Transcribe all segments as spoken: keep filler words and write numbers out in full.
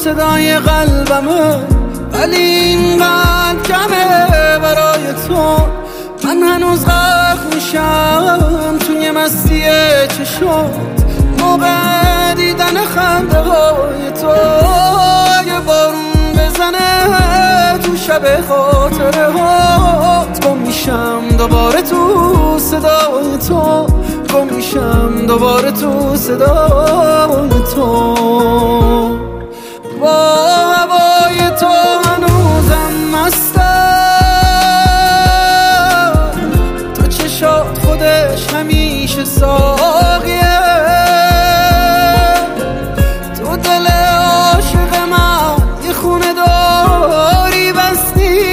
صدای قلبمه، ولی اینقدر کمه برای تو. من هنوز غرق میشم توی مستی چشات موقع دیدن خنده های تو. یه بارون بزنه تو شب خاطره هات، گم میشم دوباره تو صدای تو، گم میشم دوباره تو صدای تو. با هوای تو هنوزم مستم، تو چشات خودش همیشه ساقیه، تو دل عاشق من یه خونه داری بس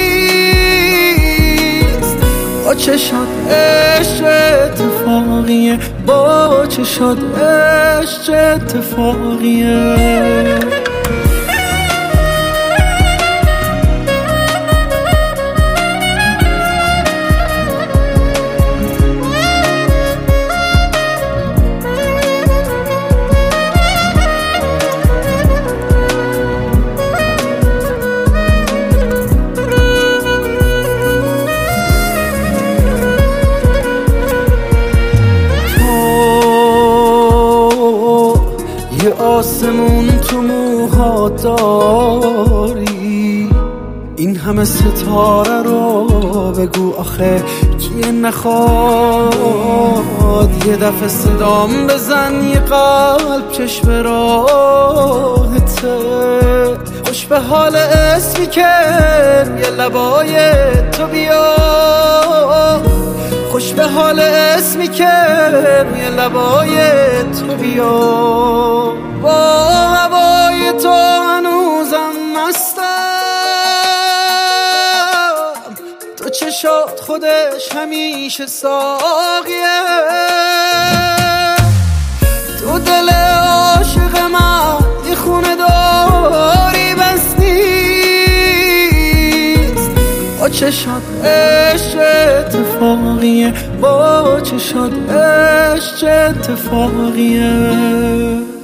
نیست. با چشات عشق اتفاقیه، با چشات عشق اتفاقیه. یه آسمون تو موهات داری، این همه ستاره رو بگو آخه کیه نخواد. یه دفعه صدام بزن، یه قلب چشم راهته، خوش به حال اسمی که یه لبای تو بیا، خوش به حال اسمی که روی لبای تو بیا. با هوای تو هنوزم مستم، تو چشات خودش همیشه ساقیه، تو دل عاشق من یه خونه داری بس نیست. با چشات عشق اتفاقیه، با چشات عشق اتفاقیه.